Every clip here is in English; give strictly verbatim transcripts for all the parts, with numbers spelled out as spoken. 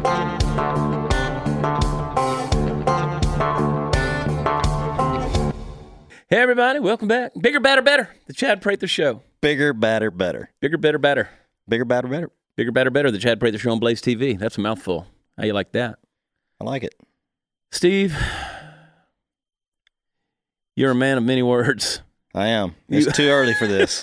Hey, everybody. Welcome back. Bigger, Better, Better. The Chad Prather Show. Bigger, better, better. Bigger, Better, Better. Bigger, better, better. Bigger, Better, Better. The Chad Prather Show on Blaze T V. That's a mouthful. How you like that? I like it. Steve, you're a man of many words. I am. It's too early for this.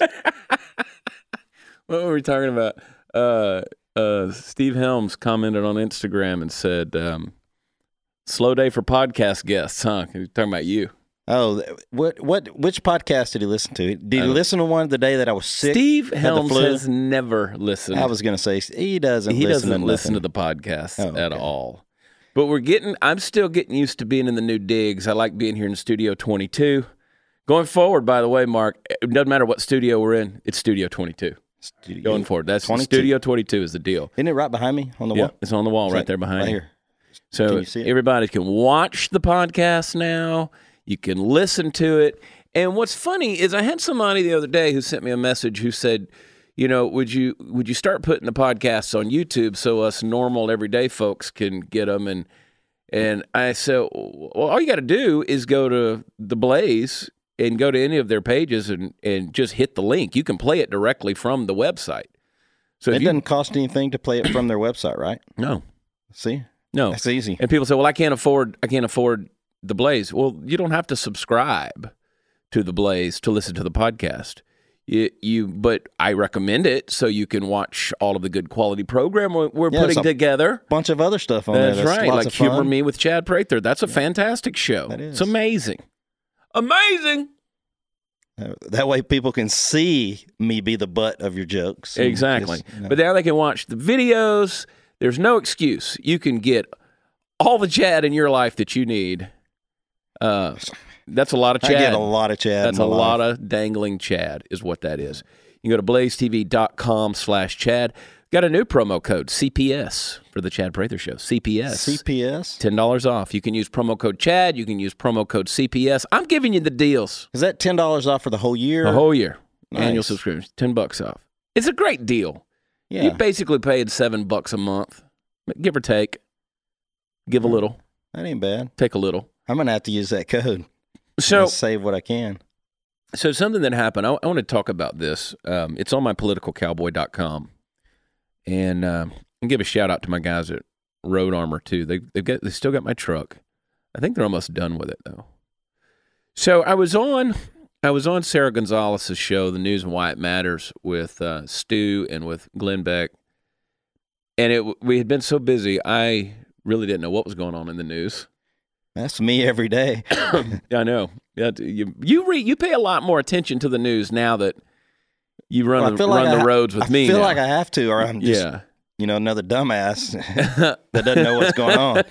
What were we talking about? Uh, uh, Steve Helms commented on Instagram and said, um, slow day for podcast guests, huh? He was talking about you. Oh, what? What? Which podcast did he listen to? Did he uh, listen to one the day that I was sick? Steve Helms has never listened. I was going to say he doesn't. He listen doesn't to listen to the podcast oh, at okay. all. But we're getting. I'm still getting used to being in the new digs. I like being here in Studio twenty-two. Going forward, by the way, Mark, it doesn't matter what studio we're in. It's Studio twenty-two. Studio Going forward, that's twenty-two. Studio twenty-two is the deal. Isn't it right behind me on the yeah, wall? It's on the wall it's right like, there behind right you. Here. So can you see it? Everybody can watch the podcast now. You can listen to it. And what's funny is I had somebody the other day who sent me a message who said, you know, would you would you start putting the podcasts on YouTube so us normal everyday folks can get them? And and I said, well, all you got to do is go to the Blaze and go to any of their pages and, and just hit the link. You can play it directly from the website. So it you, doesn't cost anything to play it from their website, right? No. See? No. That's easy. And people say, well, I can't afford I can't afford the Blaze. Well, you don't have to subscribe to the Blaze to listen to the podcast. You, you, but I recommend it so you can watch all of the good quality program we're, we're yeah, putting a together. Bunch of other stuff on that's there. That's right, lots like of fun. Humor Me with Chad Prather. That's a yeah. fantastic show. That is. It's amazing, amazing. Uh, that way, people can see me be the butt of your jokes. Exactly. Just, you know. But now they can watch the videos. There's no excuse. You can get all the Chad in your life that you need. Uh, that's a lot of Chad. I get a lot of Chad. That's a life. lot of dangling Chad is what that is. You can go to blaze t v dot com slash Chad. Got a new promo code, C P S, for the Chad Prather Show. C P S. C P S? ten dollars off. You can use promo code Chad. You can use promo code C P S. I'm giving you the deals. Is that ten dollars off for the whole year? The whole year. Nice. Annual subscription. ten bucks off. It's a great deal. Yeah. You basically paid seven bucks a month, give or take. Give a little. That ain't bad. Take a little. I'm going to have to use that code. So save what I can. So something that happened, I, I want to talk about this. Um, it's on my political cowboy dot com. And uh, I'll give a shout out to my guys at Road Armor, too. They, they've got, they still got my truck. I think they're almost done with it, though. So I was on I was on Sarah Gonzalez's show, The News and Why It Matters, with uh, Stu and with Glenn Beck. And it we had been so busy, I really didn't know what was going on in the news. That's me every day. I know. You you re, you pay a lot more attention to the news now that you run well, the, like run I, the roads with I me. I feel now. like I have to, or I'm just, yeah. you know, another dumbass that doesn't know what's going on.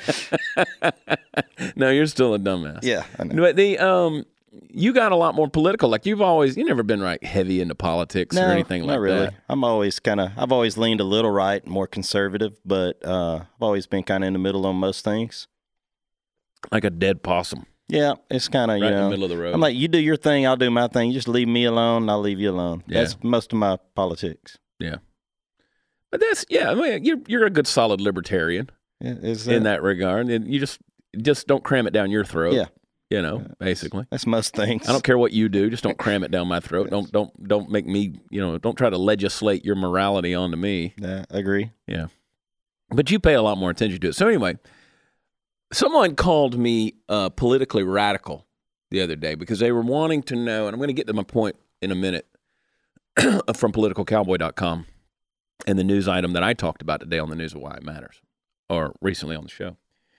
No, you're still a dumbass. Yeah, I know. But the um, you got a lot more political. Like you've always, you've never been right heavy into politics no, or anything like not really. that. I'm always kind of, I've always leaned a little right, more conservative, but uh, I've always been kind of in the middle on most things. Like a dead possum. Yeah, it's kind of, right you know. in the middle of the road. I'm like, you do your thing, I'll do my thing. You just leave me alone, and I'll leave you alone. Yeah. That's most of my politics. Yeah. But that's, yeah, I mean, you're, you're a good solid libertarian yeah, is in that regard. And you just, just don't cram it down your throat. Yeah. You know, basically. That's most things. I don't care what you do. Just don't cram it down my throat. Don't don't don't make me, you know, don't try to legislate your morality onto me. Yeah, I agree. Yeah. But you pay a lot more attention to it. So anyway, someone called me uh, politically radical the other day because they were wanting to know, and I'm going to get to my point in a minute, from political cowboy dot com and the news item that I talked about today on the News of Why It Matters, or recently on the show.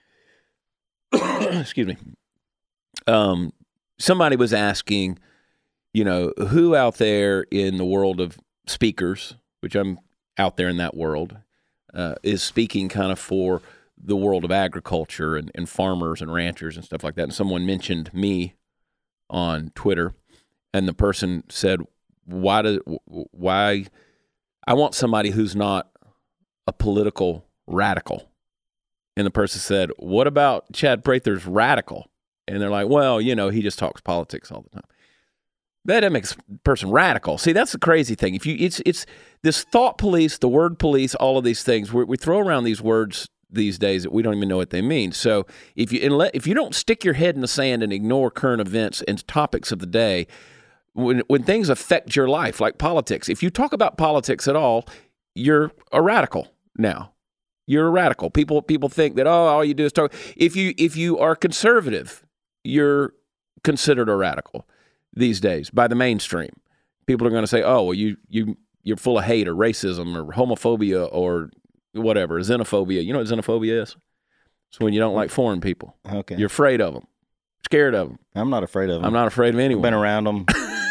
Excuse me. Um, somebody was asking, you know, who out there in the world of speakers, which I'm out there in that world, uh, is speaking kind of for the world of agriculture and, and farmers and ranchers and stuff like that. And someone mentioned me on Twitter, and the person said, why do, why, I want somebody who's not a political radical. And the person said, what about Chad Prather's radical? And they're like, well, you know, he just talks politics all the time. That makes a person radical. See, that's the crazy thing. If you, it's it's this thought police, the word police, all of these things. We we throw around these words these days that we don't even know what they mean. So if you if you don't stick your head in the sand and ignore current events and topics of the day, when when things affect your life, like politics, if you talk about politics at all, you're a radical now. You're a radical. People people think that, oh, all you do is talk. If you if you are conservative, you're considered a radical these days by the mainstream. People are going to say, oh, well, you you you're full of hate or racism or homophobia or whatever, xenophobia. You know what xenophobia is? It's when you don't like foreign people. Okay. You're afraid of them, scared of them. I'm not afraid of them. I'm not afraid of anyone. I've been around them.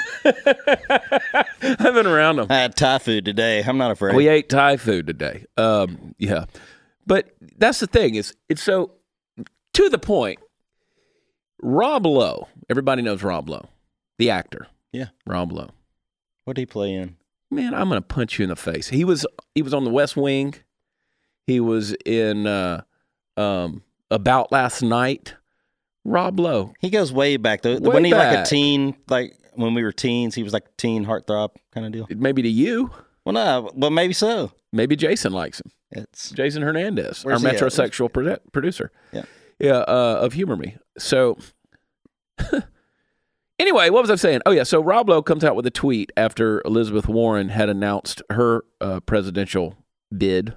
I've been around them. I had Thai food today. I'm not afraid. We ate Thai food today. Um, yeah. But that's the thing. Is it's so, to the point, Rob Lowe, everybody knows Rob Lowe, the actor. Yeah. Rob Lowe. What did he play in? Man, I'm going to punch you in the face. He was he was on The West Wing. He was in uh, um, About Last Night. Rob Lowe. He goes way back. Though. Way Wasn't he like back. a teen, like when we were teens, he was like a teen heartthrob kind of deal? Maybe to you. Well, no, well, maybe so. Maybe Jason likes him. It's Jason Hernandez, Where's our he at? metrosexual produ- producer. Yeah. Yeah, uh, of Humor Me. So, anyway, what was I saying? Oh, yeah, so Rob Lowe comes out with a tweet after Elizabeth Warren had announced her uh, presidential bid.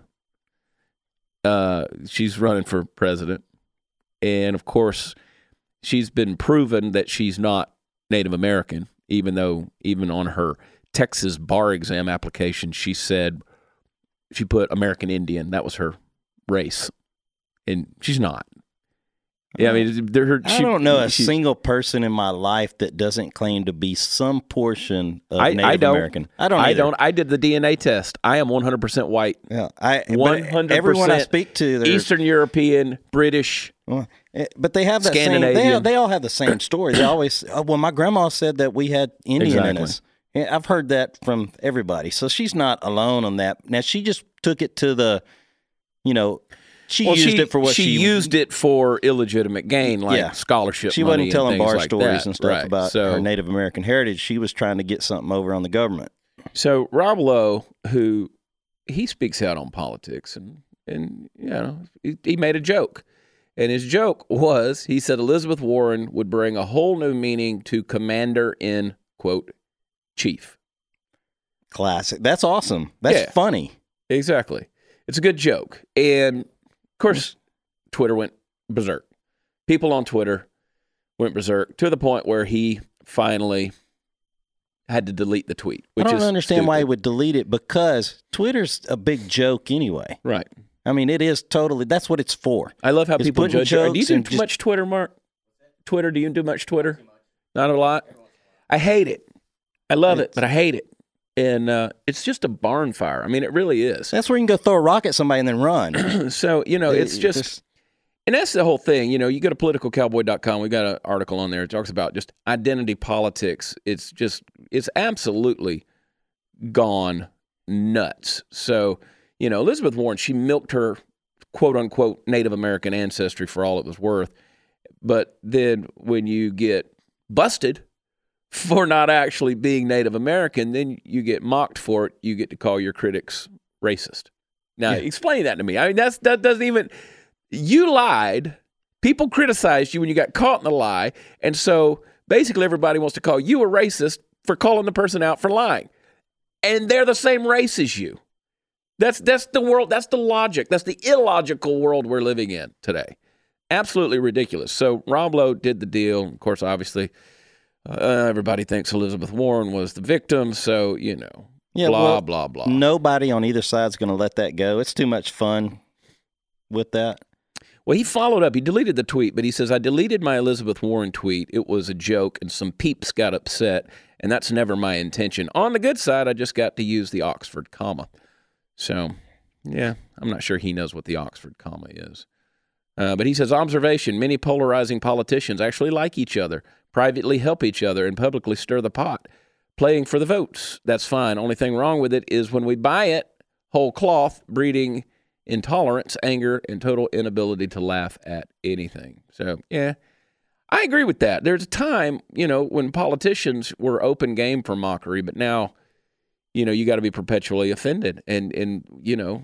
Uh, she's running for president. And, of course, she's been proven that she's not Native American, even though even on her Texas bar exam application, she said she put American Indian. That was her race. And she's not. Yeah, I mean, they're her, I she, don't know a she, single person in my life that doesn't claim to be some portion of I, Native I don't, American. I don't. I either. don't. I did the D N A test. I am one hundred percent white. Yeah, I one hundred percent everyone I speak to, they're, Eastern European, British. Well, but they have that same. Scandinavian. They, they all have the same story. They always. Oh, well, my grandma said that we had Indian in Exactly. us. Yeah, I've heard that from everybody. So she's not alone on that. Now she just took it to the, you know, she Well, used she, it for what she, she used it for illegitimate gain, like Yeah. scholarship. She money wasn't telling and things bar like stories that. and stuff Right. about so, her Native American heritage. She was trying to get something over on the government. So Rob Lowe, who he speaks out on politics, and and you know he, he made a joke, and his joke was he said Elizabeth Warren would bring a whole new meaning to commander in quote chief. Classic. That's awesome. That's Yeah. funny. Exactly, it's a good joke, and of course Twitter went berserk. People on Twitter went berserk to the point where he finally had to delete the tweet. Which I don't is understand why he stupid. would delete it because Twitter's a big joke anyway. Right. I mean, it is totally, that's what it's for. I love how It's people putting judge you. Do you jokes do and too just- much Twitter, Mark? Twitter, do you do much Twitter? Not a lot? I hate it. I love it, It's- but I hate it. And uh, it's just a barn fire. I mean, it really is. That's where you can go throw a rock at somebody and then run. So, you know, it's It- just, this- and that's the whole thing. You know, you go to political cowboy dot com. We got an article on there. It talks about just identity politics. It's just, it's absolutely gone nuts. So, you know, Elizabeth Warren, she milked her quote unquote Native American ancestry for all it was worth. But then when you get busted for not actually being Native American, then you get mocked for it. You get to call your critics racist. Now, Yeah. explain that to me. I mean, that's that doesn't even. You lied. People criticized you when you got caught in the lie, and so basically everybody wants to call you a racist for calling the person out for lying, and they're the same race as you. That's that's the world. That's the logic. That's the illogical world we're living in today. Absolutely ridiculous. So Rob Lowe did the deal. Of course, obviously, uh, everybody thinks Elizabeth Warren was the victim. So you know, Yeah, blah well, blah blah. Nobody on either side's going to let that go. It's too much fun with that. Well, he followed up. He deleted the tweet, but he says, I deleted my Elizabeth Warren tweet. It was a joke, and some peeps got upset, and that's never my intention. On the good side, I just got to use the Oxford comma. So, yeah, I'm not sure he knows what the Oxford comma is. Uh, but he says, observation, many polarizing politicians actually like each other, privately help each other, and publicly stir the pot, playing for the votes. That's fine. Only thing wrong with it is when we buy it whole cloth, breeding intolerance, anger, and total inability to laugh at anything. So, yeah, I agree with that. There's a time, you know, when politicians were open game for mockery, but now, you know, you got to be perpetually offended. And, and, you know,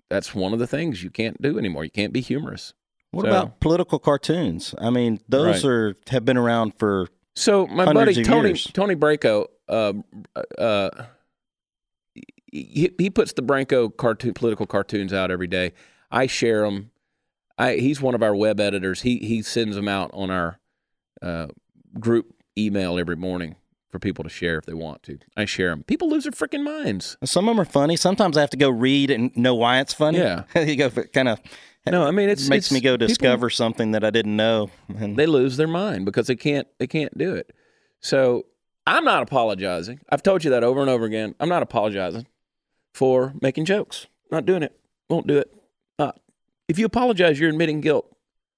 that's one of the things you can't do anymore. You can't be humorous. What So- about political cartoons? I mean, those Right. are have been around for So my Hundreds buddy of Tony years. Tony Branco, uh, uh, he, he puts the Branco cartoon political cartoons out every day. I share them. I he's one of our web editors. He he sends them out on our uh, group email every morning for people to share if they want to. I share them. People lose their freaking minds. some of them are funny. Sometimes I have to go read and know why it's funny. Yeah. you go kind of No, I mean it's makes it's, me go people- discover something that I didn't know. And they lose their mind because they can't they can't do it. So I'm not apologizing. I've told you that over and over again. I'm not apologizing for making jokes. Not doing it. Won't do it. Not. If you apologize, you're admitting guilt.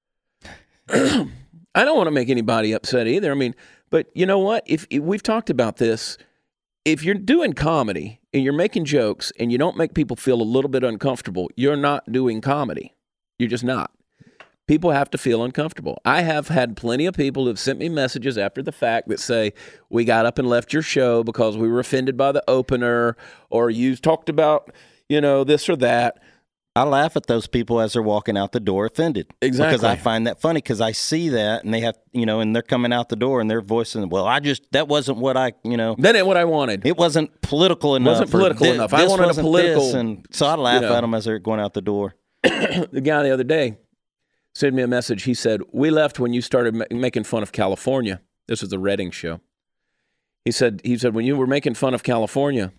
I don't want to make anybody upset either. I mean, but you know what? If, if we've talked about this, if you're doing comedy and you're making jokes and you don't make people feel a little bit uncomfortable, you're not doing comedy. You're just not. People have to feel uncomfortable. I have had plenty of people who have sent me messages after the fact that say, we got up and left your show because we were offended by the opener, or you talked about, you know, this or that. I laugh at those people as they're walking out the door offended. Exactly. Because I find that funny because I see that and they have, you know, and they're coming out the door and they're voicing, well, I just, that wasn't what I, you know. That ain't what I wanted. It wasn't political enough. Wasn't or political thi- enough. I this wanted a wasn't political, this, and so I laugh you know. at them as they're going out the door. The guy the other day sent me a message. He said, we left when you started ma- making fun of California. This was the Redding show. He said, he said, when you were making fun of California,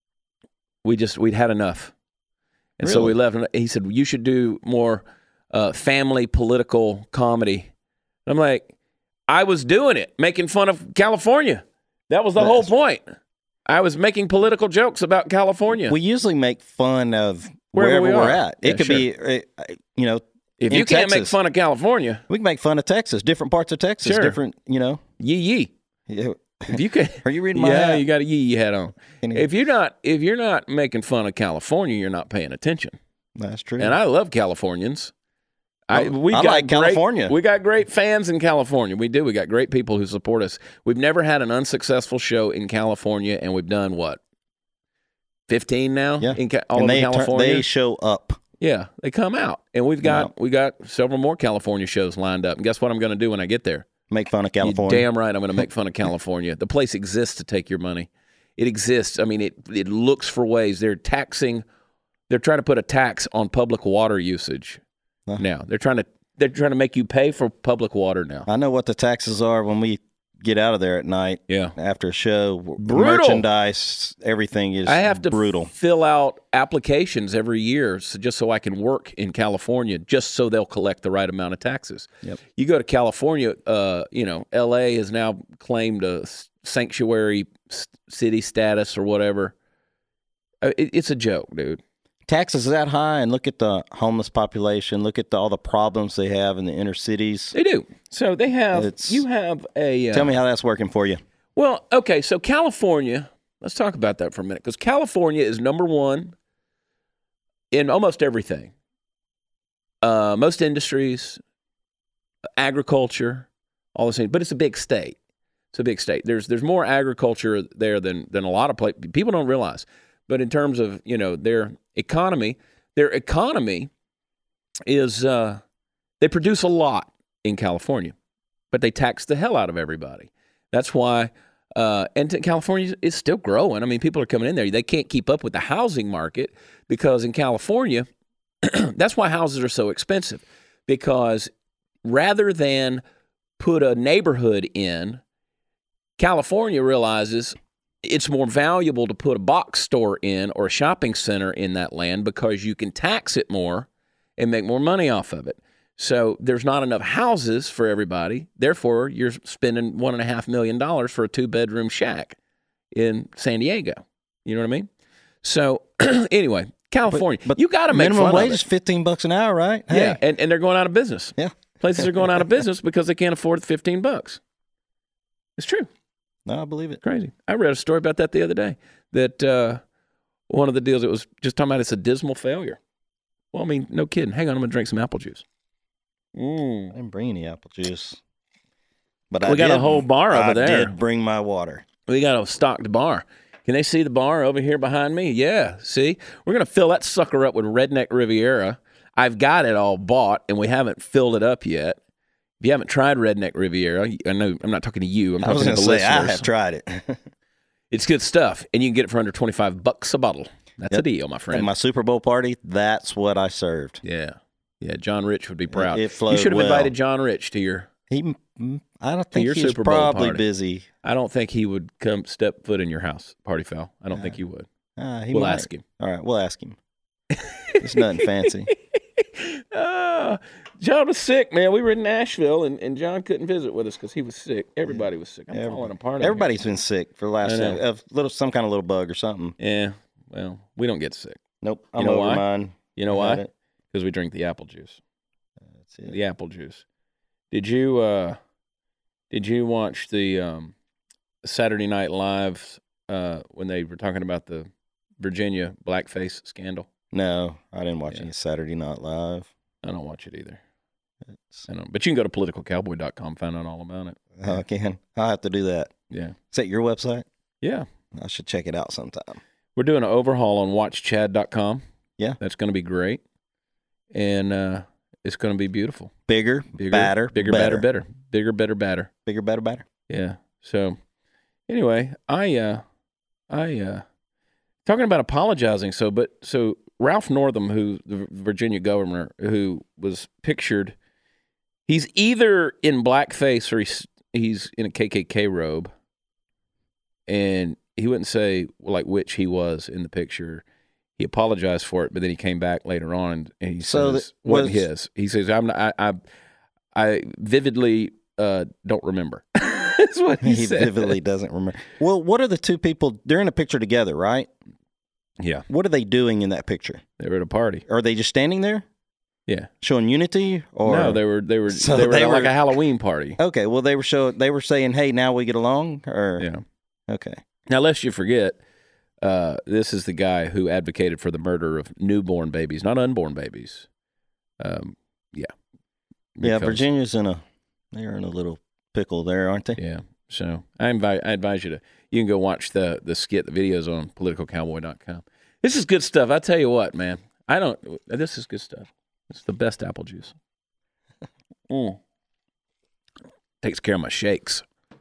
we just, we'd had enough. And so we Really? left. And he said, you should do more uh, family political comedy. And I'm like, I was doing it, making fun of California. That was the whole That's- point. I was making political jokes about California. We usually make fun of Wherever wherever, we we're are. at. It Yeah, could sure. be, uh, you know, if in you can't make Texas. fun of California, we can make fun of Texas, different parts of Texas, Sure. different, you know. yee yee. Yeah. If you can, Are you reading my yeah, hat? you got a yee yee hat on. Can you- If you're not, if you're not making fun of California, you're not paying attention. That's true. And I love Californians. I Well, we I got like great- California. We got great fans in California. We do. We got great people who support us. We've never had an unsuccessful show in California, and we've done what, fifteen now? Yeah. in Ca- all and over they, turn- California. they show up. Yeah, they come out, and we've got Wow. we got several more California shows lined up. And guess what I'm going to do when I get there? Make fun of You're California. damn right, I'm going to make fun of California. The place exists to take your money. It exists. I mean, it it looks for ways. They're taxing. They're trying to put a tax on public water usage. Huh. Now they're trying to they're trying to make you pay for public water now. I know what the taxes are when we get out of there at night Yeah, after a show. Brutal. Merchandise, everything is I have to brutal. fill out applications every year so just so I can work in California, just so they'll collect the right amount of taxes. Yep. You go to California, uh, you know, L A has now claimed a s- sanctuary s- city status or whatever. Uh, it, it's a joke, dude. Taxes that high, and look at the homeless population. Look at the, all the problems they have in the inner cities. They do. So they have. It's- you have a. Uh, Tell me how that's working for you. Well, okay. So California. Let's talk about that for a minute, because California is number one in almost everything. Uh, most industries, agriculture, all those things. But it's a big state. It's a big state. There's there's more agriculture there than than a lot of places. People don't realize. But in terms of, you know, their economy, their economy is uh, they produce a lot in California, but they tax the hell out of everybody. That's why, uh, and t- California is still growing. I mean, people are coming in there. They can't keep up with the housing market because in California, that's why houses are so expensive. Because rather than put a neighborhood in, California realizes it's more valuable to put a box store in or a shopping center in that land because you can tax it more and make more money off of it. So there's not enough houses for everybody. Therefore, you're spending one and a half million dollars for a two bedroom shack in San Diego. You know what I mean? So anyway, California, But you got to make minimum fun wage of is it. fifteen bucks an hour, right? Yeah, Hey. and, and they're going out of business. Yeah. Places are going out of business because they can't afford fifteen bucks. It's true. No, I believe it. Crazy. I read a story about that the other day, that uh, one of the deals, it was just talking about it's a dismal failure. Well, I mean, no kidding. Hang on, I'm going to drink some apple juice. I Mm. didn't bring any apple juice, but We I got a did- whole bar over I there. did bring my water. We got a stocked bar. Can they see the bar over here behind me? Yeah. See, we're gonna fill that sucker up with Redneck Riviera. I've got it all bought, and we haven't filled it up yet. If you haven't tried Redneck Riviera, I know I'm not talking to you. I'm I was talking to going the to say, listeners. I have tried it. It's good stuff, and you can get it for under twenty-five bucks a bottle. That's Yep. a deal, my friend. At my Super Bowl party, that's what I served. Yeah. Yeah, John Rich would be proud. It You flowed should have well. invited John Rich to your He, I don't think your he's Super Bowl probably party. busy. I don't think he would come step foot in your house, party foul. I don't think he would. Uh, he We'll might. ask him. All right, we'll ask him. It's nothing fancy. uh, John was sick, man. We were in Nashville, and, and John couldn't visit with us because he was sick. Everybody was sick. I'm Every- falling apart. out Everybody's been sick for the last I know. uh, of little some kind of little bug or something. here. Yeah, well, we don't get sick. Nope, I'm know over why? mine. You know I had why? it. Because we drink the apple juice. That's it. The apple juice. Did you uh, did you watch the um, Saturday Night Live uh, when they were talking about the Virginia blackface scandal? No, I didn't watch Yeah. any Saturday Night Live. I don't watch it either. It's, I don't. But you can go to political cowboy dot com, find out all about it. I can. I'll have to do that. Yeah. Is that your website? Yeah. I should check it out sometime. We're doing an overhaul on watch chad dot com. Yeah. That's going to be great. And uh, it's going to be beautiful. Bigger, Bigger, badder, bigger, better. better, better. Bigger, better, better. Bigger, better, better. Yeah. So anyway, I uh I uh talking about apologizing, so but so Ralph Northam, who the Virginia governor, who was pictured, he's either in blackface or he's he's in a K K K robe. And he wouldn't say like which he was in the picture. He apologized for it, but then he came back later on and, and he So says that wasn't was- his. He says I'm not, I I I vividly uh, don't remember. That's what he, He said. vividly doesn't remember. Well, what are the two people? They're in a picture together, right? Yeah, What are they doing in that picture? they were at a party. Are they just standing there Yeah, showing unity? Or no, they were they were So they were they at like were- a Halloween party. okay. Well, they were show they were saying, "Hey, now we get along." Or Yeah. okay, Now, lest you forget, uh, this is the guy who advocated for the murder of newborn babies, not unborn babies. Um, yeah, yeah. Because- Virginia's in a they're in a little pickle there, aren't they? Yeah. So I invite I advise you to you can go watch the the skit, the videos on political cowboy dot com. This is good stuff. I tell you what, man. I don't this is good stuff. It's the best apple juice. Mm. Takes care of my shakes.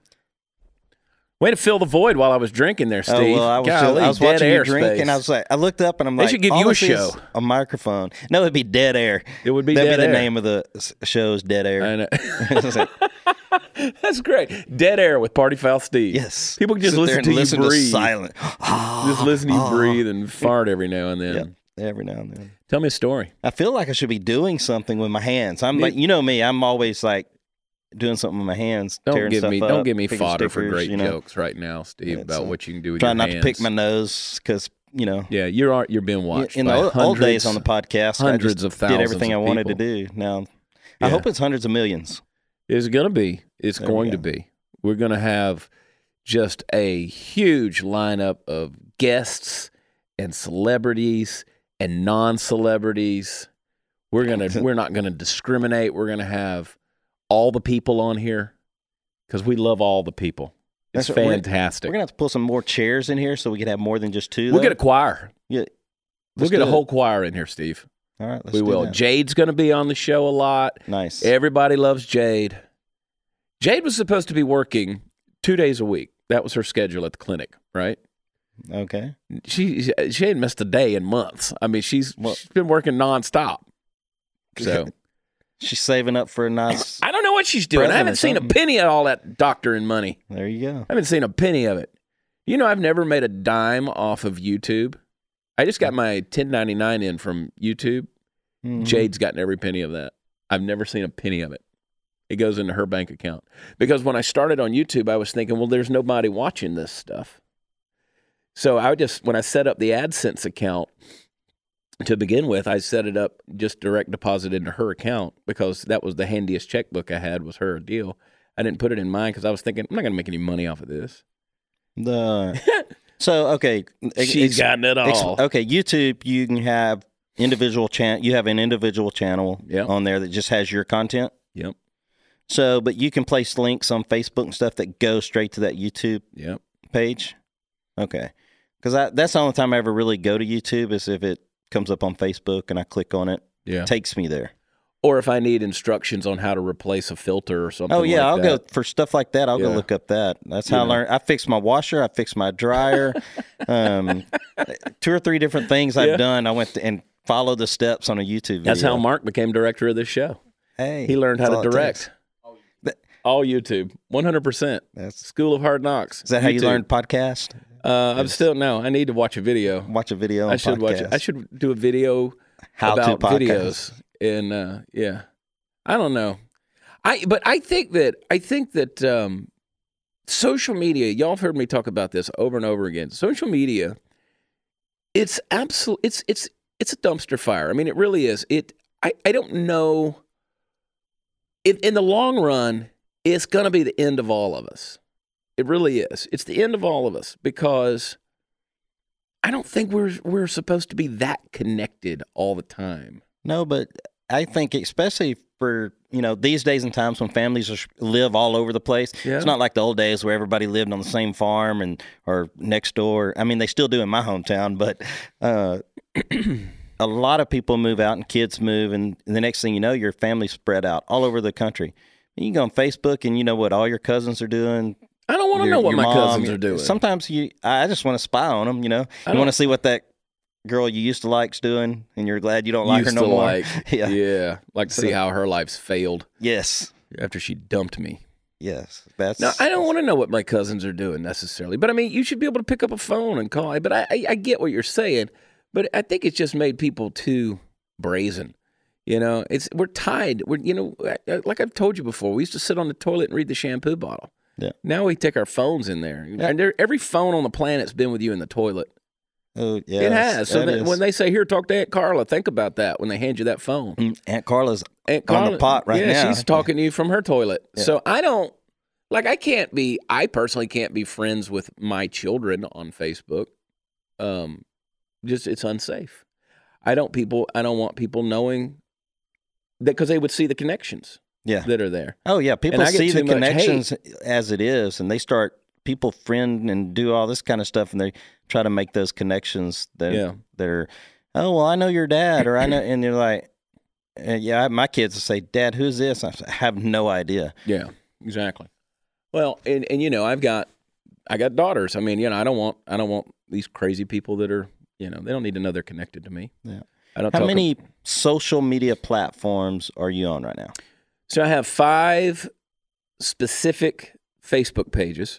Way to fill the void while I was drinking there, Steve. Oh well, I was, just, Golly, I was dead watching air you drink, space. and I was like, I looked up and I'm They like, should give all you a this is show. a microphone. No, it'd be dead air. It would be That'd dead be the air. name of the s- show is Dead Air. I know. It's like, That's great. Dead air with Party Foul Steve. yes, People can just Sit listen there and to you listen breathe. To silent. Just listen to you breathe and fart every now and then. Yep, every now and then. Tell me a story. I feel like I should be doing something with my hands. I'm like, you know me, I'm always like doing something with my hands. Don't tearing give stuff me up, don't give me picking fodder for stickers, great you know. jokes right now, Steve, Yeah, about so what you can do with Trying your not hands. to pick my nose because you know. Yeah, you're you're being watched In by the old, hundreds, old days on the podcast, hundreds I just of thousands did everything of I wanted people. to do. Now, Yeah. I hope it's hundreds of millions. It's going to be. It's There we going go. to be. We're going to have just a huge lineup of guests and celebrities and non-celebrities. We're going to we're not going to discriminate. We're going to have all the people on here cuz we love all the people. It's That's what- we're- fantastic. We're gonna have to pull some more chairs in here so we can have more than just two. We'll though. get a choir. Yeah, We'll let's get do a it. whole choir in here, Steve. All right, let's we do will. that. Jade's going to be on the show a lot. Nice. Everybody loves Jade. Jade was supposed to be working two days a week. That was her schedule at the clinic, right? Okay. She she ain't missed a day in months. I mean, she's Well- she's been working nonstop. So She's saving up for a nice. I don't know what she's doing. I Present haven't or seen a something. penny of all that doctoring money. There you go. I haven't seen a penny of it. You know, I've never made a dime off of YouTube. I just got my ten ninety-nine in from YouTube. Mhm. Jade's gotten every penny of that. I've never seen a penny of it. It goes into her bank account. Because when I started on YouTube, I was thinking, well, there's nobody watching this stuff. So I just, when I set up the AdSense account to begin with, I set it up just direct deposit into her account because that was the handiest checkbook I had was her deal. I didn't put it in mine because I was thinking, I'm not going to make any money off of this. The so okay. ex- She's ex- gotten it ex- all. Okay, YouTube. You can have individual chan. You have an individual channel Yep. on there that just has your content. Yep, So, but you can place links on Facebook and stuff that go straight to that YouTube yep. page. Okay. Because that's the only time I ever really go to YouTube is if it comes up on Facebook and I click on it. Yeah. It takes me there. Or if I need instructions on how to replace a filter or something. Oh yeah, like I'll that. go for stuff like that. I'll Yeah. go look up that. That's how You I know. learned. I fixed my washer. I fixed my dryer. um, two or three different things I've Yeah. done. I went to, and followed the steps on a YouTube video. That's how Mark became director of this show. Hey, He learned how that's to all it direct. takes. All YouTube, one hundred percent. That's School of Hard Knocks. is that how you YouTube. learned podcast? Uh, I'm still no. I need to watch a video. Watch a video. On I should podcast. watch it. I should do a video How-to about podcast. videos. And uh, yeah, I don't know. I but I think that I think that um, social media. Y'all have heard me talk about this over and over again. Social media. It's absolute. It's it's it's a dumpster fire. I mean, it really is. It. I I don't know. If in the long run, it's going to be the end of all of us. It really is. It's the end of all of us because I don't think we're we're supposed to be that connected all the time. No, but I think especially for, you know, these days and times when families are, live all over the place. Yeah. It's not like the old days where everybody lived on the same farm and or next door. I mean, they still do in my hometown, but uh, a lot of people move out and kids move, and the next thing you know, your family's spread out all over the country. And you go on Facebook and you know what all your cousins are doing. I don't want to Your- know what your my mom, cousins your- are doing. Sometimes you, I just want to spy on them. You know, I you don't- want to see what that girl you used to like's doing, and you're glad you don't like Used her no to more. like, yeah. yeah, like to see So- how her life's failed Yes. after she dumped me. Yes. That's. No, I don't want to know what my cousins are doing necessarily, but I mean, you should be able to pick up a phone and call. But I, I, I get what you're saying, but I think it's just made people too brazen. You know, it's we're tied. We're you know, like I've told you before, we used to sit on the toilet and read the shampoo bottle. Yeah. Now we take our phones in there, Yeah. and there, every phone on the planet's been with you in the toilet. Oh yeah. it has. So that that is. when they say, "Here, talk to Aunt Carla," think about that when they hand you that phone. Mm, Aunt Carla's Aunt on the pot right yeah, now. she's talking to you from her toilet. Yeah. So I don't like. I can't be. I personally can't be friends with my children on Facebook. Um, just it's unsafe. I don't people. I don't want people knowing that because they would see the connections yeah. that are there. Oh yeah. People I get see the too much connections as it is, and they start people friend and do all this kind of stuff, and they try to make those connections that Yeah. that are. Oh well, I know your dad, or I know, and you're like, uh, yeah. My kids will say, "Dad, who's this?" I say, I have no idea. Yeah, exactly. Well, and and you know, I've got I got daughters. I mean, you know, I don't want I don't want these crazy people that are you know they don't need to know they're connected to me. Yeah. I don't. How talk many social media platforms are you on right now? So I have five specific Facebook pages.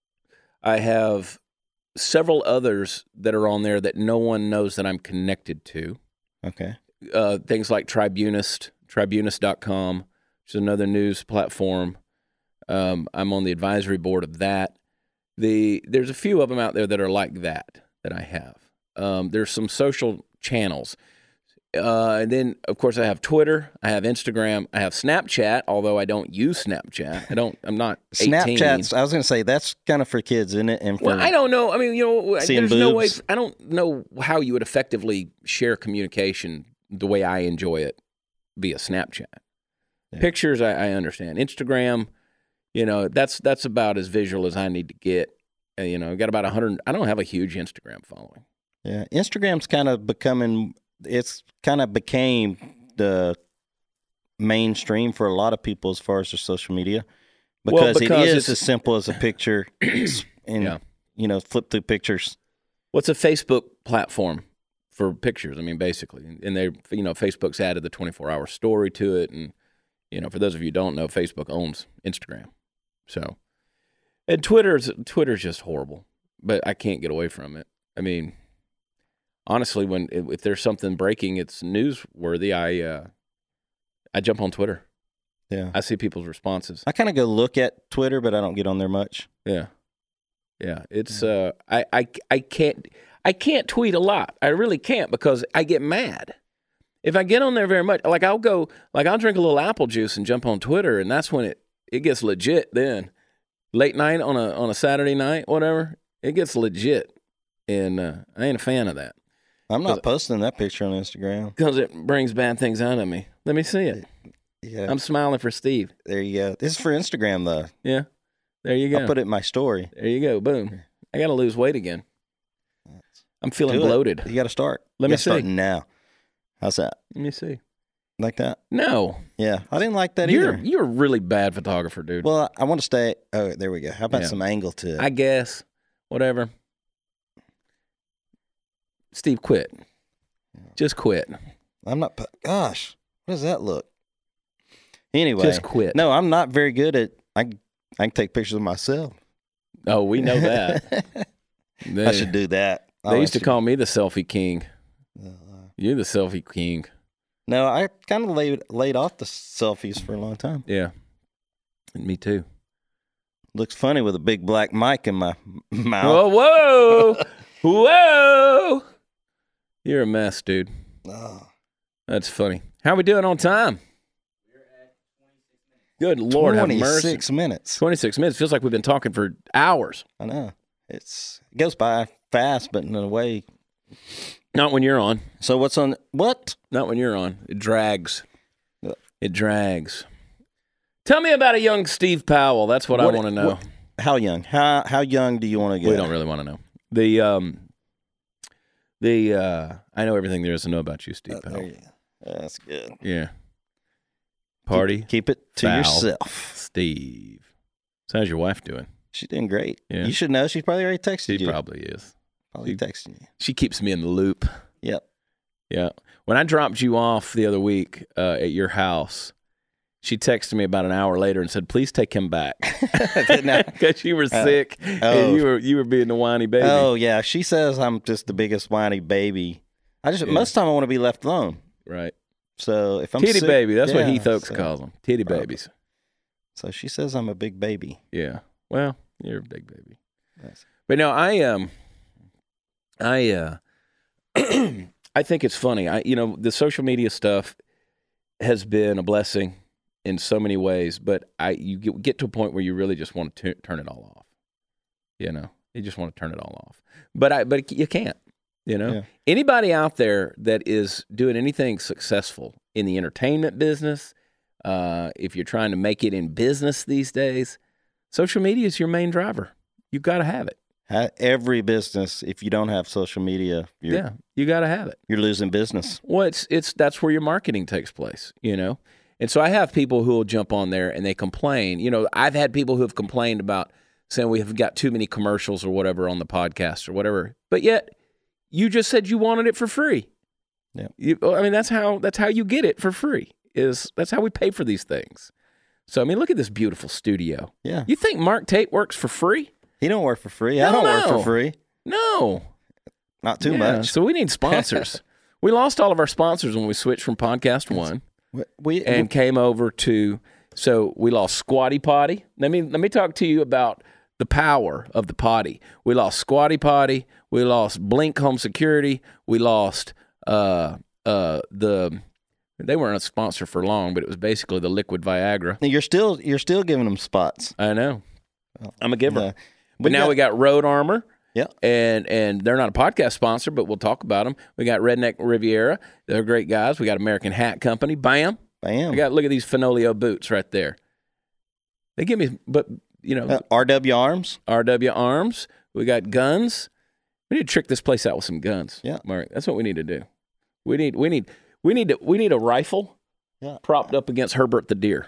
I have several others that are on there that no one knows that I'm connected to. Okay. Uh, things like Tribunist, tribunist dot com, which is another news platform. Um, I'm on the advisory board of that. The There's a few of them out there that are like that, that I have. Um, there's some social channels. Uh, and then, of course, I have Twitter, I have Instagram, I have Snapchat, although I don't use Snapchat. I don't, I'm not eighteen. Snapchat's. I was going to say that's kind of for kids, isn't it? And for Well, I don't know. I mean, you know, Seeing there's no way, boobs. I don't know how you would effectively share communication the way I enjoy it via Snapchat. Yeah. Pictures, I, I understand. Instagram, you know, that's that's about as visual as I need to get. Uh, you know, I got about one hundred, I don't have a huge Instagram following. Yeah, Instagram's kind of becoming. It's kind of became the mainstream for a lot of people as far as their social media because, Well, because it is it's- as simple as a picture and Yeah. you know flip through pictures. What's a Facebook platform for pictures? I mean, basically, and they, you know, Facebook's added the twenty-four hour story to it, and you know, for those of you who don't know, Facebook owns Instagram, so and Twitter's Twitter's just horrible, but I can't get away from it. I mean, honestly, when if there's something breaking, it's newsworthy. I uh, I jump on Twitter. Yeah, I see people's responses. I kind of go look at Twitter, but I don't get on there much. Yeah, yeah. It's uh, I, I I can't I can't tweet a lot. I really can't because I get mad if I get on there very much. Like I'll go, like I'll drink a little apple juice and jump on Twitter, and that's when it it gets legit. Then late night on a on a Saturday night, whatever, it gets legit, and uh, I ain't a fan of that I'm not posting that picture on Instagram. because it brings bad things out of me. Let me see it. Yeah, I'm smiling for Steve. there you go. This is for Instagram though. Yeah, there you go. I'll put it in my story. There you go. Boom. I got to lose weight again. I'm feeling Do it. bloated. You got to start. Let You me gotta start see. now. How's that? Let me see. Like that? No, Yeah, I didn't like that you're either. you're a really bad photographer, dude. Well, I want to stay. Oh, there we go. How about Yeah. some angle to it? I guess whatever. Steve, quit. Just quit. I'm not. Gosh, what does that look? Anyway, Just quit. no, I'm not very good at. I I can take pictures of myself. Oh, we know that. They, I should do that. They used to call me the selfie king. Uh, You're the selfie king. no, I kind of laid laid off the selfies for a long time. Yeah. And me too. Looks funny with a big black mic in my mouth. Whoa, whoa, whoa. You're a mess, dude. Oh, That's funny. How we doing on time? Good Lord, have mercy. twenty-six minutes. twenty-six minutes. Feels like we've been talking for hours. I know. It's it goes by fast, but in a way. Not when you're on. So what's on? What? Not when you're on. It drags. Yeah. It drags. Tell me about a young Steve Powell. That's what, What- I want to know. what- How young? How how young do you want to get? We don't really want to know. The um, the uh, I know everything there is to know about you, Steve Uh, there Powell. you go. That's good. Yeah. Party, Keep, keep it to foul. yourself. Steve. So how's your wife doing? She's doing great. Yeah. You should know. She's probably already texted She you. probably is. Probably she- texting you. She keeps me in the loop. Yep. Yeah. When I dropped you off the other week uh, at your house, she texted me about an hour later and said, "Please take him back," Didn't I? because you were sick oh. and you were you were being the whiny baby. Oh yeah, she says I'm just the biggest whiny baby. I just Yeah. most of the time I want to be left alone. Right. So if I'm Titty sick, baby. That's what yeah, Heath Oaks so, calls them. Titty Probably. babies. So she says I'm a big baby. Yeah. Well, you're a big baby. Yes. But no, I um, I uh, I think it's funny. I you know the social media stuff has been a blessing in so many ways, but I you get, get to a point where you really just want to t- turn it all off. You know, you just want to turn it all off. But I but you can't. You know, Yeah. anybody out there that is doing anything successful in the entertainment business, uh, if you're trying to make it in business these days, social media is your main driver. You've got to have it. Ha- Every business, if you don't have social media, you're, Yeah, you got to have it. you're losing business. Well, it's it's that's where your marketing takes place, you know. And so I have people who will jump on there and they complain. You know, I've had people who have complained about saying we have got too many commercials or whatever on the podcast or whatever. But yet, you just said you wanted it for free. Yeah. You, I mean, that's how that's how you get it for free. Is that's how we pay for these things. So I mean, look at this beautiful studio. Yeah. You think Mark Tate works for free? He don't work for free. No, I don't work no. for free. No. Not too Yeah, much. So we need sponsors. We lost all of our sponsors when we switched from Podcast One. We, we and came over to so we lost Squatty Potty. Let me let me talk to you about the power of the potty. We lost Squatty Potty. We lost Blink Home Security. We lost uh uh the they weren't a sponsor for long, but it was basically the liquid Viagra. you're still you're still giving them spots. I know. I'm a giver. Uh, but now we got Road Armor. Yeah. And and they're not a podcast sponsor, but we'll talk about them. We got Redneck Riviera. They're great guys. We got American Hat Company. Bam. Bam. I got look at these Fenolio boots right there. They give me, but you know, Uh, R W Arms. R W Arms. We got guns. We need to trick this place out with some guns. Yeah. Mark, that's what we need to do. We need, we need, we need to, we need a rifle Yeah. propped up against Herbert the deer.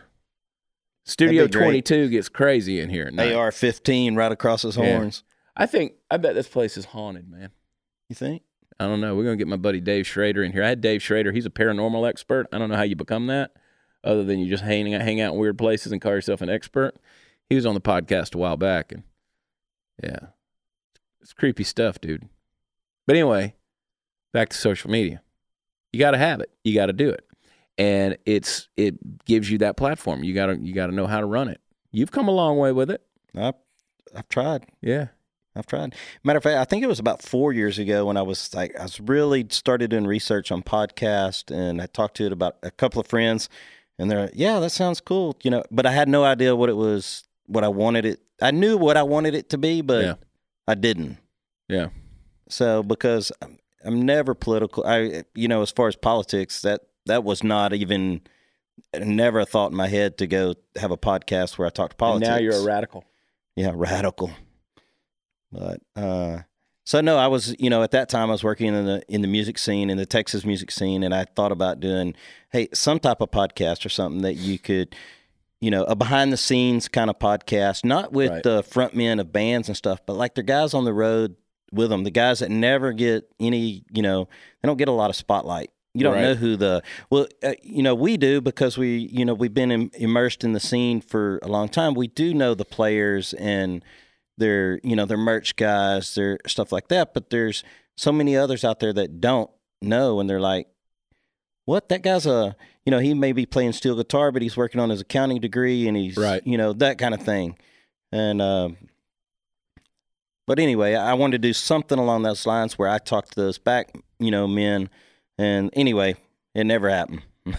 Studio That'd be great. twenty-two gets crazy in here at night. A R fifteen right across his Yeah. horns. I think, I bet this place is haunted, man. You think? I don't know. We're going to get my buddy Dave Schrader in here. I had Dave Schrader. He's a paranormal expert. I don't know how you become that other than you just hang, hang out in weird places and call yourself an expert. He was on the podcast a while back. And yeah, it's creepy stuff, dude. But anyway, back to social media. You got to have it. You got to do it. And it's it gives you that platform. You got to you got to know how to run it. You've come a long way with it. I've, I've tried. Yeah. I've tried. Matter of fact, I think it was about four years ago when I was like, I was really started doing research on podcast, and I talked to it about a couple of friends, and they're, yeah, that sounds cool, you know. But I had no idea what it was, what I wanted it. I knew what I wanted it to be, but Yeah. I didn't. Yeah. So because I'm, I'm never political, I, you know, as far as politics, that that was not even, never a thought in my head to go have a podcast where I talk to And politics. now you're a radical. Yeah, radical. But uh, So no, I was, you know, at that time I was working in the in the music scene, in the Texas music scene, and I thought about doing, hey, some type of podcast or something that you could, you know, a behind the scenes kind of podcast, not with Right. the front men of bands and stuff, but like the guys on the road with them, the guys that never get any, you know, they don't get a lot of spotlight. You don't Right. know who the, well, uh, you know, we do because we, you know, we've been im- immersed in the scene for a long time. We do know the players and their, you know, their merch guys, their stuff like that. But there's so many others out there that don't know, and they're like, what? That guy's a, you know, he may be playing steel guitar, but he's working on his accounting degree, and he's, Right. you know, that kind of thing. And, um, but anyway, I wanted to do something along those lines where I talk to those back, you know, men. And anyway, it never happened.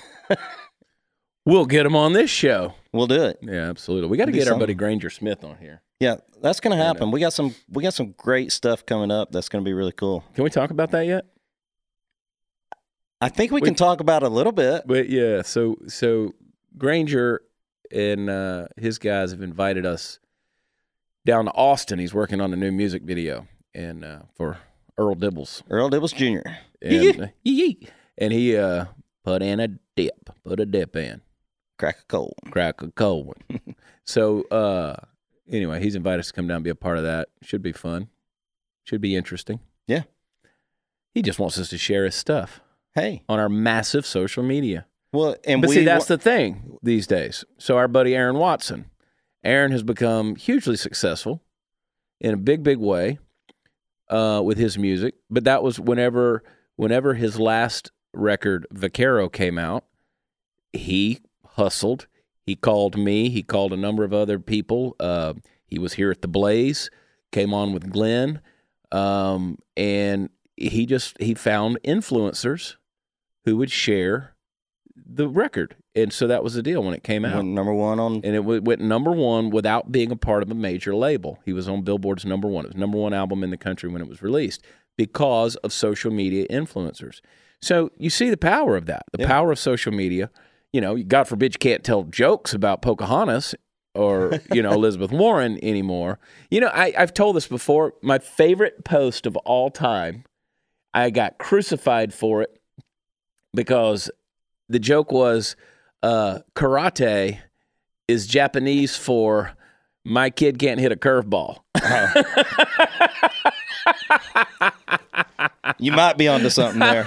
We'll get him on this show. We'll do it. Yeah, absolutely. We got to Do get our buddy something. Granger Smith on here. Yeah, that's going to I happen. know. We got some, we got some great stuff coming up. That's going to be really cool. Can we talk about that yet? I think we We- can talk about it a little bit. But yeah, so so Granger and uh, his guys have invited us down to Austin. He's working on a new music video and uh, for Earl Dibbles. Earl Dibbles Junior And, uh, yee-yee. and he uh, put in a dip, put a dip in, Crack a cold. crack a cold one. so uh, anyway, he's invited us to come down and be a part of that. Should be fun. Should be interesting. Yeah. He just wants us to share his stuff Hey, on our massive social media. well, and But we see, that's wa- the thing these days. So our buddy Aaron Watson, Aaron has become hugely successful in a big, big way uh, with his music. But that was whenever, whenever his last record, Vaquero, came out, he hustled. He called me. He called a number of other people. Uh, he was here at the Blaze, came on with Glenn, um, and he just he found influencers who would share the record. And so that was the deal when it came out. went number one on. And it w- went number one without being a part of a major label. He was on Billboard's number one. It was number one album in the country when it was released because of social media influencers. So you see the power of that, the Yeah. power of social media. You know, God forbid you can't tell jokes about Pocahontas or, you know, Elizabeth Warren anymore. You know, I, I've told this before. My favorite post of all time, I got crucified for it because the joke was uh, karate is Japanese for my kid can't hit a curveball. You might be onto something there.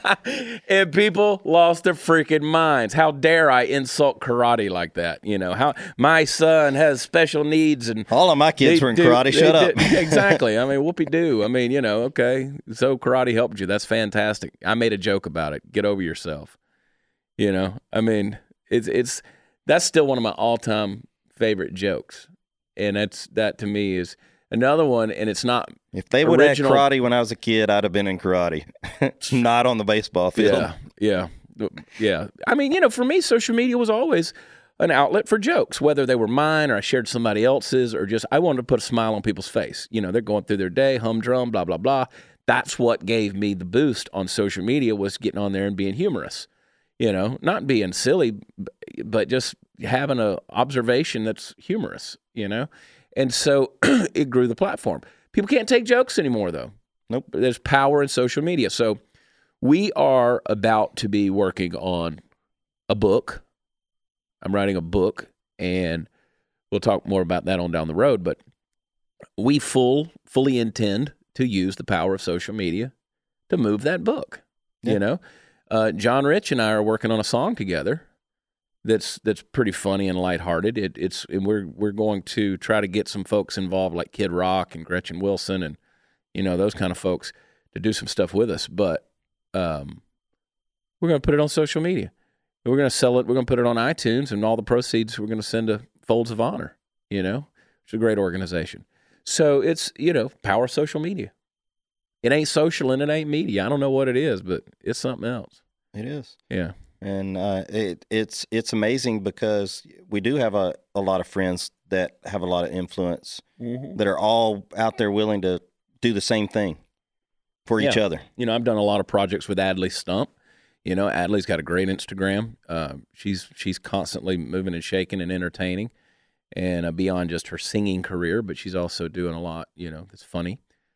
And people lost their freaking minds. How dare I insult karate like that? You know, how my son has special needs and All of my kids they were in do- karate. they Shut up. did- exactly. I mean, whoopee-doo. I mean, you know, okay. So karate helped you. That's fantastic. I made a joke about it. Get over yourself. You know, I mean, it's it's that's still one of my all-time favorite jokes. And that's that to me is another one, and it's not If they would have had original- karate when I was a kid, I'd have been in karate, not on the baseball field. Yeah, yeah, yeah. I mean, you know, for me, social media was always an outlet for jokes, whether they were mine or I shared somebody else's, or just I wanted to put a smile on people's face. You know, they're going through their day, humdrum, blah blah blah. That's what gave me the boost on social media, was getting on there and being humorous. You know, not being silly, but just having a observation that's humorous. You know, and so it grew the platform. People can't take jokes anymore, though. Nope. There's power in social media. So we are about to be working on a book. I'm writing a book, and we'll talk more about that on down the road. But we full fully intend to use the power of social media to move that book. Yeah. You know, uh, John Rich and I are working on a song together that's that's pretty funny and lighthearted. It, it's and we're we're going to try to get some folks involved like Kid Rock and Gretchen Wilson and you know those kind of folks to do some stuff with us. But um, we're going to put it on social media. We're going to sell it. We're going to put it on iTunes, and all the proceeds we're going to send to Folds of Honor. You know, it's a great organization. So it's you know power of social media. It ain't social and it ain't media. I don't know what it is, but it's something else. It is. Yeah. And uh, it, it's it's amazing because we do have a, a lot of friends that have a lot of influence Mm-hmm. that are all out there willing to do the same thing for each Yeah. other. You know, I've done a lot of projects with Adley Stump. You know, Adley's got a great Instagram. Uh, she's she's constantly moving and shaking and entertaining, and uh, beyond just her singing career, but she's also doing a lot. You know, that's funny.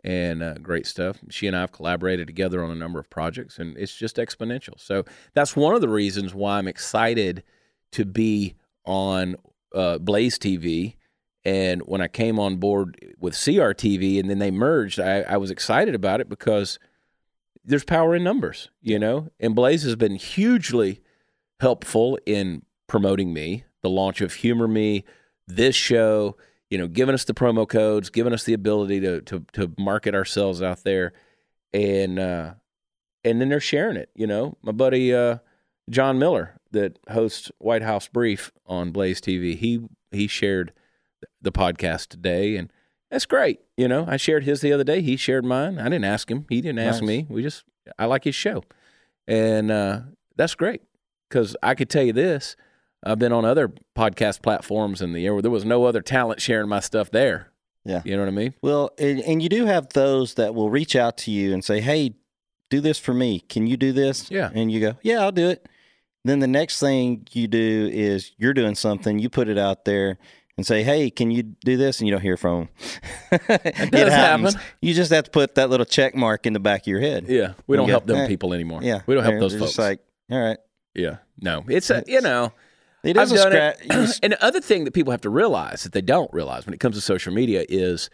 and uh, great stuff. She and I have collaborated together on a number of projects, and it's just exponential. So that's one of the reasons why I'm excited to be on uh, Blaze T V. And when I came on board with C R T V and then they merged, I, I was excited about it because there's power in numbers, you know? And Blaze has been hugely helpful in promoting me, the launch of Humor Me, this show, you know, giving us the promo codes, giving us the ability to to to market ourselves out there, and uh, and then they're sharing it. You know, my buddy uh, John Miller that hosts White House Brief on Blaze T V, he he shared the podcast today, and that's great. You know, I shared his the other day. He shared mine. I didn't ask him. He didn't ask Nice. me. We just I like his show, and uh, that's great because I could tell you this. I've been on other podcast platforms in the year where there was no other talent sharing my stuff there. Yeah. You know what I mean? Well, and, and you do have those that will reach out to you and say, hey, do this for me. Can you do this? Yeah. And you go, yeah, I'll do it. Then the next thing you do is you're doing something, you put it out there and say, hey, can you do this? And you don't hear from them. It does happens. happen. You just have to put that little check mark in the back of your head. Yeah. We don't Yeah. help them Yeah. people anymore. Yeah. We don't help They're- those they're folks. Just like, all right. yeah. No. It's a, you know, It I've is a done scratch. it. And the other thing that people have to realize that they don't realize when it comes to social media is,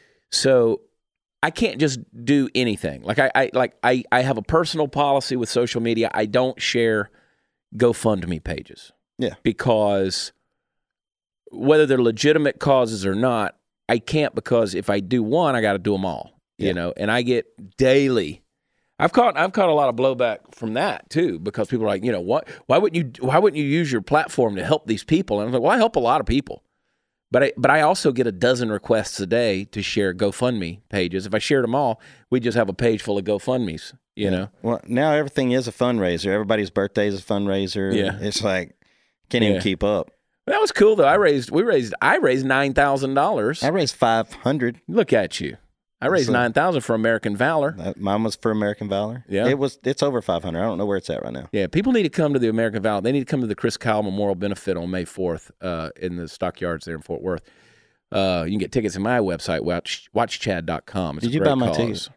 so I can't just do anything. Like I, I like I, I have a personal policy with social media. I don't share GoFundMe pages. Yeah. Because whether they're legitimate causes or not, I can't, because if I do one, I got to do them all. You Yeah. know, and I get daily. I've caught I've caught a lot of blowback from that too, because people are like, you know, what? Why wouldn't you? Why wouldn't you use your platform to help these people? And I'm like, well, I help a lot of people, but I but I also get a dozen requests a day to share GoFundMe pages. If I shared them all, we just have a page full of GoFundMes. You know, Well, now everything is a fundraiser. Everybody's birthday is a fundraiser. Yeah. It's like, can't Yeah. even keep up. that was cool though. I raised we raised I raised nine thousand dollars. I raised five hundred. Look at you. I raised So- nine thousand for American Valor. Uh, Mine was for American Valor. Yeah. It was, it's over five hundred. I don't know where it's at right now. Yeah, people need to come to the American Valor. They need to come to the Chris Kyle Memorial Benefit on May fourth uh, in the Stockyards there in Fort Worth. Uh, you can get tickets at my website, watch, watch chad dot com. It's Did a you great buy my cause. ticket?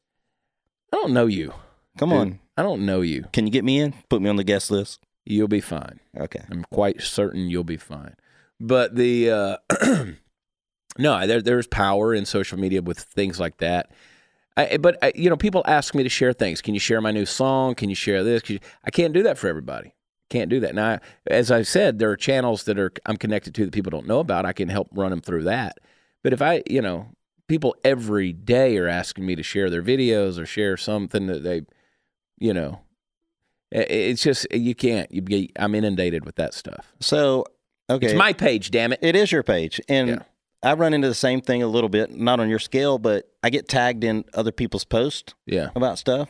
I don't know you. Come dude. on. I don't know you. Can you get me in? Put me on the guest list. You'll be fine. Okay. I'm quite certain you'll be fine. But the uh, no, there, there's power in social media with things like that. I, but I, you know, people ask me to share things. Can you share my new song? Can you share this? Can you, I can't do that for everybody. Can't do that. Now, as I've said, there are channels that are I'm connected to that people don't know about. I can help run them through that. But if I, you know, people every day are asking me to share their videos or share something that they, you know, it- it's just you can't. You get, I'm inundated with that stuff. So, okay. It's my page, damn it. It is your page. And Yeah. I run into the same thing a little bit, not on your scale, but I get tagged in other people's posts Yeah. about stuff.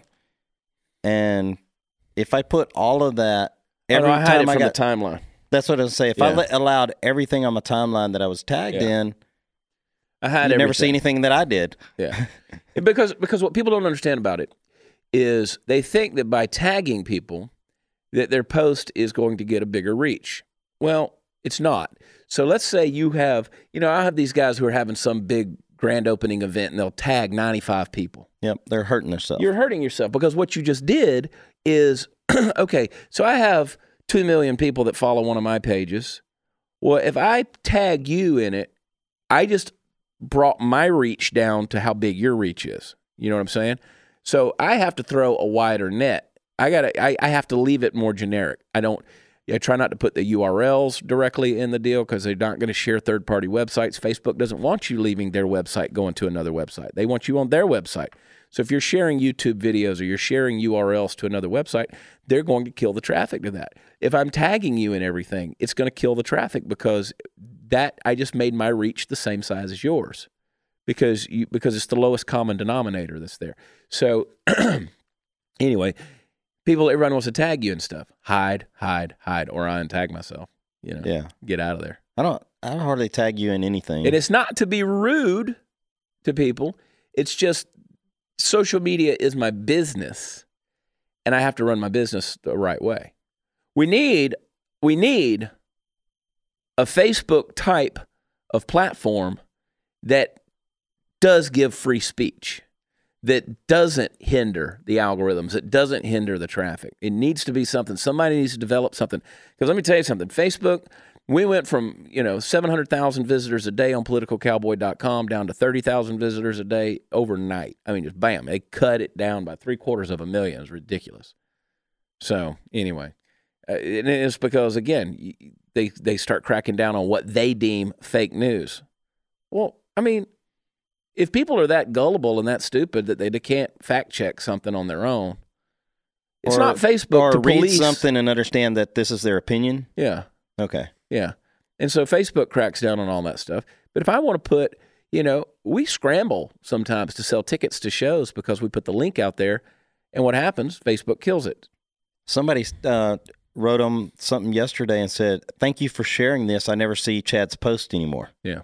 And if I put all of that, every oh, no, I hide time it I from got, the timeline. that's what I was saying. If I Yeah. let, allowed everything on my timeline that I was tagged Yeah. in, I hide you'd never see everything. anything that I did. Yeah. because because what people don't understand about it is they think that by tagging people that their post is going to get a bigger reach. Well, it's not. So let's say you have, you know, I have these guys who are having some big grand opening event and they'll tag ninety-five people. Yep, they're hurting themselves. You're hurting yourself because what you just did is, okay, so I have two million people that follow one of my pages. Well, if I tag you in it, I just brought my reach down to how big your reach is. You know what I'm saying? So I have to throw a wider net. I gotta. I, I have to leave it more generic. I don't. I try not to put the U R Ls directly in the deal because they're not going to share third-party websites. Facebook doesn't want you leaving their website going to another website. They want you on their website. So if you're sharing YouTube videos or you're sharing U R Ls to another website, they're going to kill the traffic to that. If I'm tagging you in everything, it's going to kill the traffic because that I just made my reach the same size as yours because you because it's the lowest common denominator that's there. So anyway, people, everyone wants to tag you and stuff. Hide, hide, hide, or I untag myself. You know, Yeah. get out of there. I don't I don't hardly tag you in anything. And it's not to be rude to people. It's just social media is my business, and I have to run my business the right way. We need we need a Facebook type of platform that does give free speech that doesn't hinder the algorithms, that doesn't hinder the traffic. It needs to be something. Somebody needs to develop something. Because let me tell you something. Facebook, we went from, you know, seven hundred thousand visitors a day on political cowboy dot com down to thirty thousand visitors a day overnight. I mean, just bam, they cut it down by three quarters of a million. It's ridiculous. So anyway, uh, and it's because, again, they, they start cracking down on what they deem fake news. Well, I mean, if people are that gullible and that stupid that they can't fact check something on their own, it's or, not Facebook or to read police something and understand that this is their opinion. Yeah. Okay. Yeah. And so Facebook cracks down on all that stuff. But if I want to put, you know, we scramble sometimes to sell tickets to shows because we put the link out there. And what happens? Facebook kills it. Somebody uh, wrote on something yesterday and said, "Thank you for sharing this. I never see Chad's post anymore." Yeah.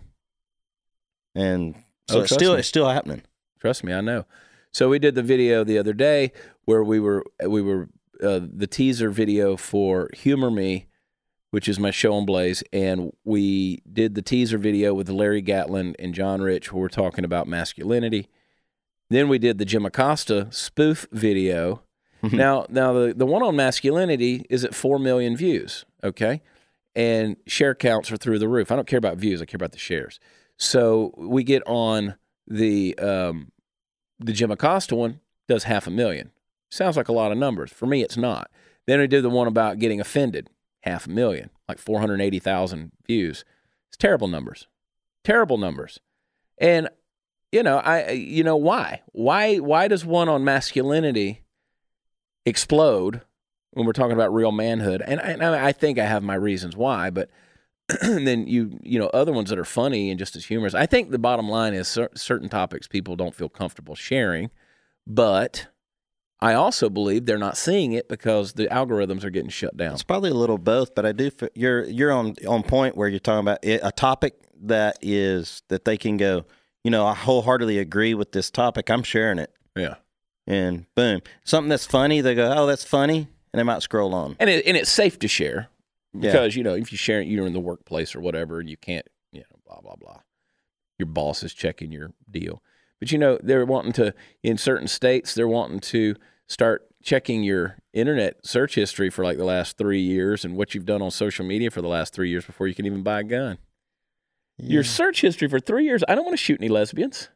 And so Oh, it's trust still me. it's still happening. Trust me, I know. So we did the video the other day where we were we were uh, the teaser video for Humor Me, which is my show on Blaze, and we did the teaser video with Larry Gatlin and John Rich, where we're talking about masculinity. Then we did the Jim Acosta spoof video. now, now the, the one on masculinity is at four million views, okay? And share counts are through the roof. I don't care about views. I care about the shares. So we get on the um, the Jim Acosta one, does half a million. Sounds like a lot of numbers. For me, it's not. Then we did the one about getting offended, half a million, like four hundred eighty thousand views. It's terrible numbers. Terrible numbers. And, you know, I you know why? Why why does one on masculinity explode when we're talking about real manhood? And I, and I think I have my reasons why, but and then you you know other ones that are funny and just as humorous. I think the bottom line is cer- certain topics people don't feel comfortable sharing, but I also believe they're not seeing it because the algorithms are getting shut down. It's probably a little both, but I do. f- You're you're on on point where you're talking about it, a topic that is that they can go. You know, I wholeheartedly agree with this topic. I'm sharing it, Yeah, and boom, something that's funny. They go, "Oh, that's funny," and they might scroll on. and it, and it's safe to share Yeah. because you know if you share it, you're in the workplace or whatever, and you can't, you know, blah blah blah. Your boss is checking your deal, but you know they're wanting to in certain states. They're wanting to start checking your internet search history for like the last three years and what you've done on social media for the last three years before you can even buy a gun. Yeah. Your search history for three years. I don't want to shoot any lesbians.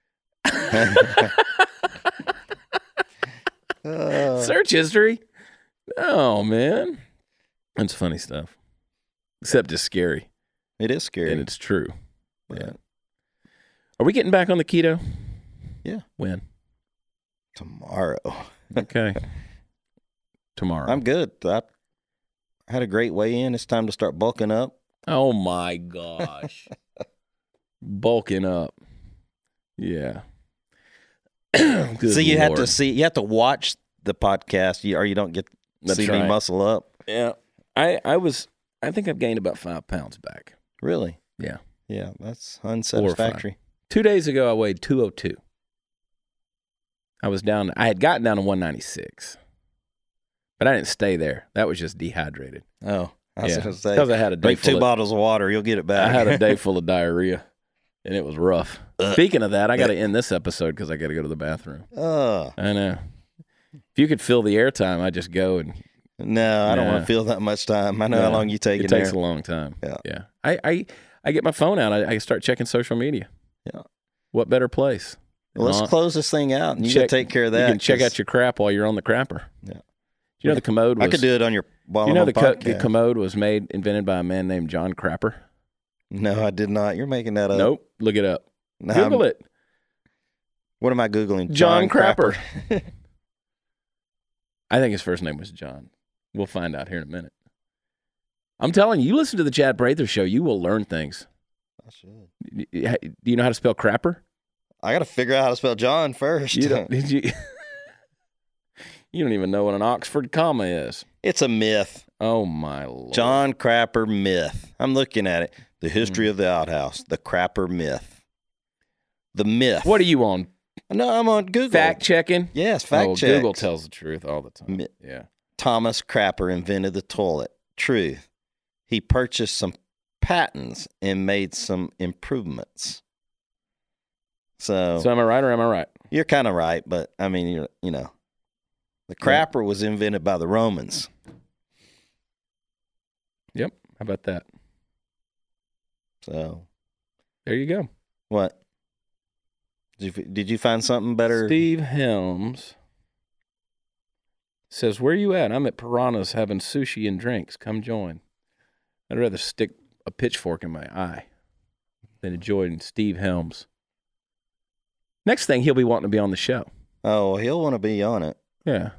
Uh, Search history. Oh man, that's funny stuff. Except it's scary it is scary. and it's true. Yeah. Yeah. Are we getting back on the keto? Yeah. When? Tomorrow. Okay. Tomorrow. I'm good. I had a great weigh in. It's time to start bulking up. Oh my gosh. Bulking up. Yeah. Good so you have to Lord. see, you have to watch the podcast, you, or you don't get to That's see me right. muscle up. Yeah. I, I was, I think I've gained about five pounds back. Really? Yeah. Yeah, that's unsatisfactory. Two days ago, I weighed two oh two. I was down, I had gotten down to one ninety-six. But I didn't stay there. That was just dehydrated. Oh, I was Yeah. going to say, Because I had a day drink full two of, bottles of water, you'll get it back. I had a day full of diarrhea, and it was rough. Ugh. Speaking of that, I got to end this episode because I got to go to the bathroom. Oh, I know. If you could fill the airtime, I'd just go and no, I don't Nah. want to feel that much time. I know how No, long you take it in takes there. a long time. Yeah. Yeah. I, I, I get my phone out. I, I start checking social media. Yeah. What better place? Well, let's Uh, close this thing out, and you check- can take care of that. You can check 'cause out your crap while you're on the crapper. Yeah. Do you know the commode was, I could do it on your while you I'm know on the, co- the podcast. commode was made, invented by a man named John Crapper? No, I did not. You're making that up. Nope. Look it up. No, Google I'm- it. What am I Googling? John Crapper. Crapper. I think his first name was John. We'll find out here in a minute. I'm telling you, you listen to the Chad Prather show, you will learn things. I should. Do you know how to spell crapper? I got to figure out how to spell John first. You don't, did you? You don't even know what an Oxford comma is. It's a myth. Oh my Lord. John Crapper myth. I'm looking at it. The history Hmm. of the outhouse. The Crapper myth. The myth. What are you on? No, I'm on Google. Fact checking? Yes, fact oh, check. Google tells the truth all the time. Mi- Yeah. Thomas Crapper invented the toilet. Truth. He purchased some patents and made some improvements. So, So am I right or am I right? you're kind of right, but I mean, you're, you know, the crapper was invented by the Romans. Yep. How about that? So There you go. what? Did you, did you find something better? Steve Helms says, where you at? I'm at Piranha's having sushi and drinks. Come join. I'd rather stick a pitchfork in my eye than to join Steve Helms. Next thing, he'll be wanting to be on the show. Oh, he'll want to be on it. Yeah.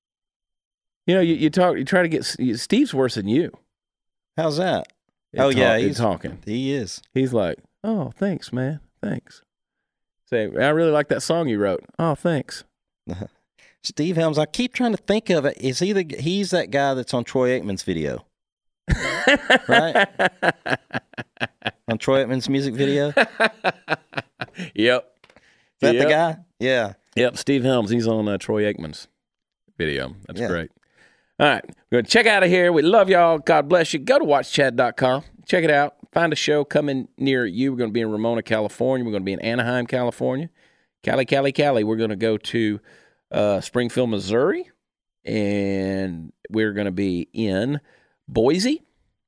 You know, you, you talk, you try to get, Steve's worse than you. How's that? at Oh, talk- yeah, at he's- talking. He is. He's like, oh, thanks, man. Thanks. Say, I really like that song you wrote. Oh, thanks. Steve Helms. I keep trying to think of it. Is he the? He's that guy that's on Troy Aikman's video, right? On Troy Aikman's music video. Is Yep. that Yep. the guy? Yeah. Yep, Steve Helms. He's on uh, Troy Aikman's video. That's Yeah. great. All right, we're going to check out of here. We love y'all. God bless you. Go to watch chad dot com. Check it out. Find a show coming near you. We're going to be in Ramona, California. We're going to be in Anaheim, California. Cali, Cali, Cali. We're going to go to uh, Springfield, Missouri. And we're going to be in Boise.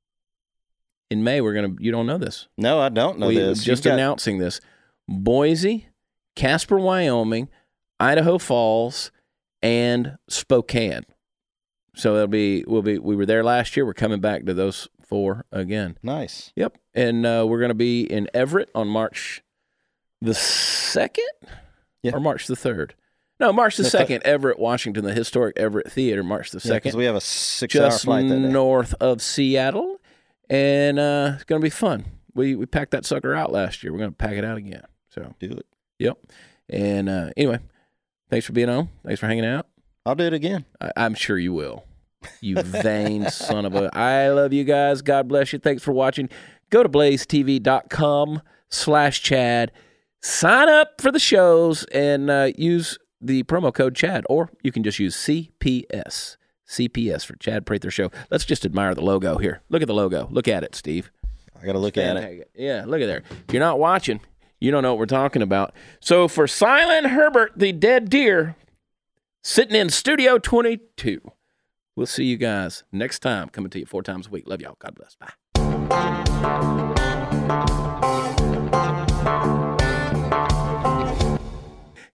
In May, we're going to, you don't know this. No, I don't know we this. just You've got- announcing this. Boise, Casper, Wyoming, Idaho Falls, and Spokane. So it'll be we'll be we were there last year. We're coming back to those four again. Nice. Yep, and uh, we're going to be in Everett on March the second, Yeah. or March the third. No, March the The thir- second. Everett, Washington, the historic Everett Theater, March the Yeah, second. because we have a six-hour Just flight that day. north of Seattle, and uh, it's going to be fun. We we packed that sucker out last year. We're going to pack it out again. So Do it. yep. And uh, anyway, thanks for being on. Thanks for hanging out. I'll do it again. I, I'm sure you will. You vain son of a. I love you guys. God bless you. Thanks for watching. Go to blaze t v dot com slash Chad. Sign up for the shows and uh, use the promo code Chad, or you can just use C P S. C P S for Chad Prather Show. Let's just admire the logo here. Look at the logo. Look at it, Steve. I got to look at it. Yeah, look at there. If you're not watching, you don't know what we're talking about. So for Silent Herbert, the dead deer, sitting in Studio twenty-two. We'll see you guys next time. Coming to you four times a week. Love y'all. God bless. Bye.